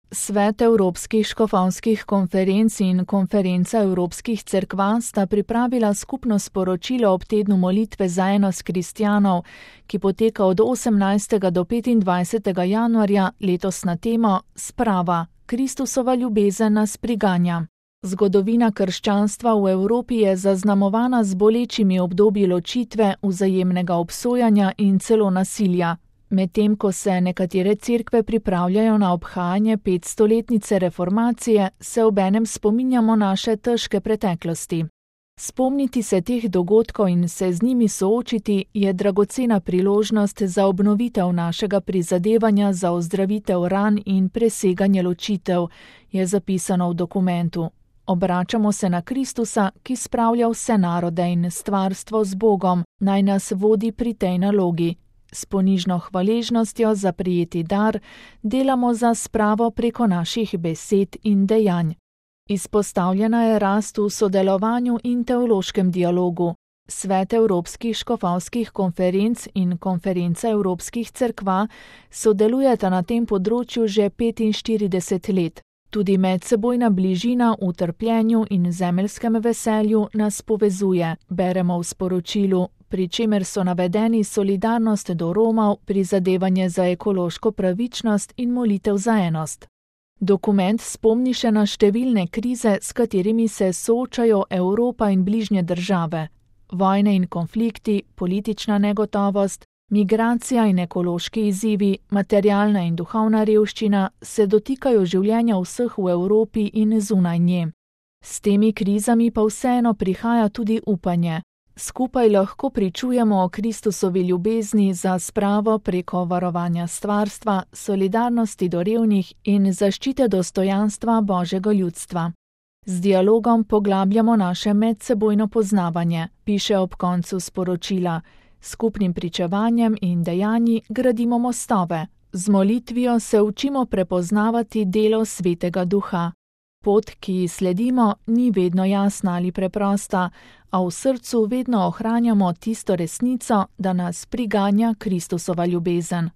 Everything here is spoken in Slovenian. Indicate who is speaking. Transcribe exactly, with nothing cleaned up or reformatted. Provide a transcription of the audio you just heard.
Speaker 1: Svet Evropskih škofovskih konferenc in Konferenca Evropskih cerkva sta pripravila skupno sporočilo ob tednu molitve za enost kristjanov, ki poteka od osemnajstega do petindvajsetega januarja letos na temo Sprava, Kristusova ljubezen nas priganja. Zgodovina krščanstva v Evropi je zaznamovana z bolečimi obdobji ločitve, vzajemnega obsojanja in celo nasilja. Medtem ko se nekatere cerkve pripravljajo na obhajanje petstoletnice reformacije, se obenem spominjamo naše težke preteklosti. Spomniti se teh dogodkov in se z njimi soočiti je dragocena priložnost za obnovitev našega prizadevanja za ozdravitev ran in preseganje ločitev, je zapisano v dokumentu. Obračamo se na Kristusa, ki spravlja vse narode in stvarstvo z Bogom, naj nas vodi pri tej nalogi. S ponižno hvaležnostjo za prijeti dar delamo za spravo preko naših besed in dejanj. Izpostavljena je rast v sodelovanju in teološkem dialogu. Svet Evropskih škofovskih konferenc in Konferenca Evropskih cerkva sodelujeta na tem področju že petinštirideset let. Tudi medsebojna bližina v trpljenju in zemeljskem veselju nas povezuje, beremo v sporočilu, pri čemer so navedeni solidarnost do Romov, prizadevanje za ekološko pravičnost in molitev za enost. Dokument spomni še na številne krize, s katerimi se soočajo Evropa in bližnje države. Vojne in konflikti, politična negotovost, migracija in ekološki izzivi, materialna in duhovna revščina se dotikajo življenja vseh v Evropi in zunaj nje. S temi krizami pa vseeno prihaja tudi upanje. Skupaj lahko pričujemo o Kristusovi ljubezni za spravo preko varovanja stvarstva, solidarnosti do revnih in zaščite dostojanstva Božjega ljudstva. Z dialogom poglabljamo naše medsebojno poznavanje, piše ob koncu sporočila. Skupnim pričevanjem in dejanji gradimo mostove. Z molitvijo se učimo prepoznavati delo Svetega Duha. Pot, ki ji sledimo, ni vedno jasna ali preprosta, a v srcu vedno ohranjamo tisto resnico, da nas priganja Kristusova ljubezen.